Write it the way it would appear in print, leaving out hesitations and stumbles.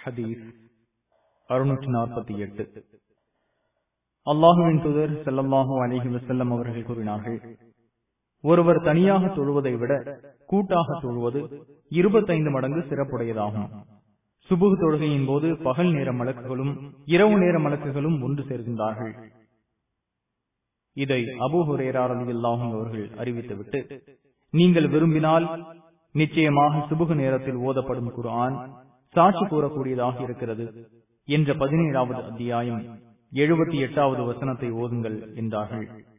ஹதீஸ் 648. அல்லாஹுவின் தூதர் ஸல்லல்லாஹு அலைஹி வஸல்லம் அவர்கள் கூறினார்கள், ஒருவர் தனியாக தொழுவதை விட கூட்டாக தொழுவது 25 மடங்கு சிறப்புடையதாகும். சுபுஹ் தொழுகையின் போது பகல் நேர மலக்குகளும் இரவு நேர மலக்குகளும் ஒன்று சேர்கின்றார்கள். இதை அபூ ஹுரைரா ரலியல்லாஹு அன்ஹு அவர்கள் அறிவித்துவிட்டு, நீங்கள் விரும்பினால் நிச்சயமாக சுபுஹ் நேரத்தில் ஓதப்படும் குர்ஆன் சாட்சி கூறக்கூடியதாக இருக்கிறது என்ற 17வது அத்தியாயம் 78வது வசனத்தை ஓதுங்கள் என்றார்கள்.